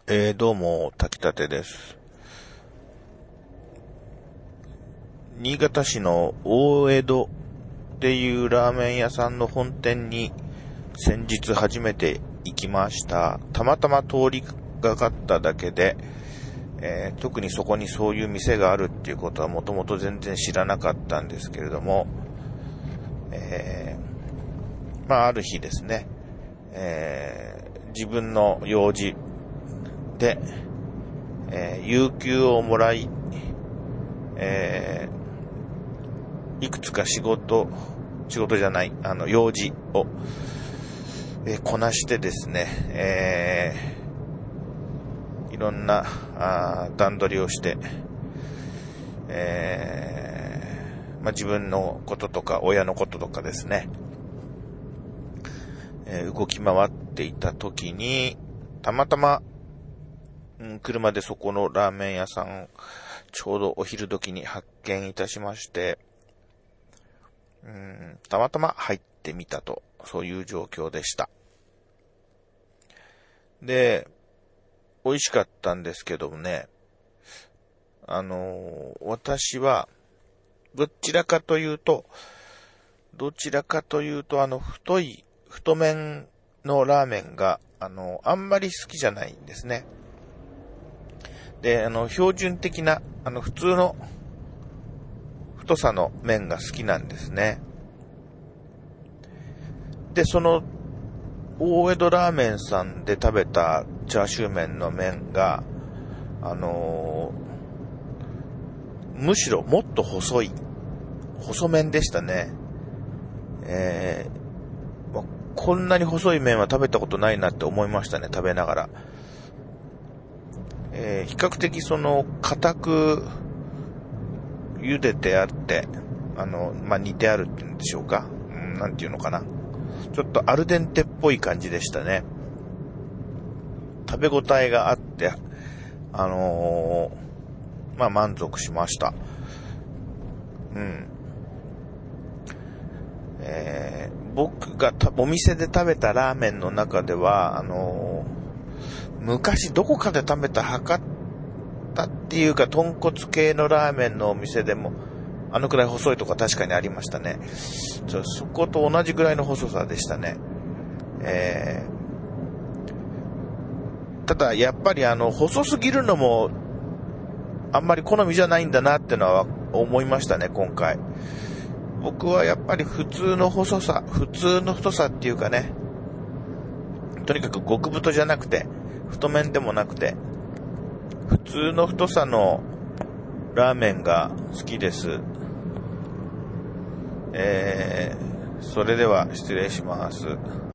どうも、炊きたてです。新潟市の大江戸っていうラーメン屋さんの本店に先日初めて行きました。たまたま通りがかっただけで、特にそこにそういう店があるっていうことはもともと全然知らなかったんですけれども、ある日ですね、自分の用事で、有給をもらい、いくつか用事を、こなしてですね、いろんな段取りをして、自分のこととか親のこととかですね、動き回っていた時にたまたま車でそこのラーメン屋さんちょうどお昼時に発見いたしまして、たまたま入ってみたと、そういう状況でした。で、美味しかったんですけどもね、私はどちらかというと太麺のラーメンがあんまり好きじゃないんですね。で、標準的な普通の太さの麺が好きなんですね。で、その大江戸ラーメンさんで食べたチャーシュー麺の麺がむしろもっと細麺でしたね。こんなに細い麺は食べたことないなって思いましたね、食べながら。比較的硬く茹でてあって、煮てあるっていうんでしょうか。なんていうのかな。ちょっとアルデンテっぽい感じでしたね。食べ応えがあって、満足しました。僕がお店で食べたラーメンの中では、昔どこかで食べた博多っていうか豚骨系のラーメンのお店でもあのくらい細いとか確かにありましたね。そこと同じぐらいの細さでしたね。ただやっぱり細すぎるのもあんまり好みじゃないんだなってのは思いましたね、今回。僕はやっぱり普通の太さっていうかね、とにかく極太じゃなくて太麺でもなくて普通の太さのラーメンが好きです。それでは失礼します。